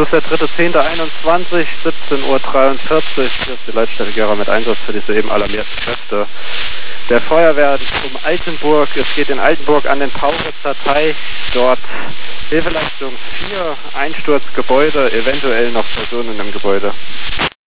ist der 3.10.21, 17:43 Uhr. Hier ist die Leitstelle Gera mit Einsatz für die soeben alarmierten Kräfte der Feuerwehr um Altenburg. Es geht in Altenburg an den Pauritzer Teich. Dort Hilfeleistung 4, Einsturzgebäude, eventuell noch Personen im Gebäude.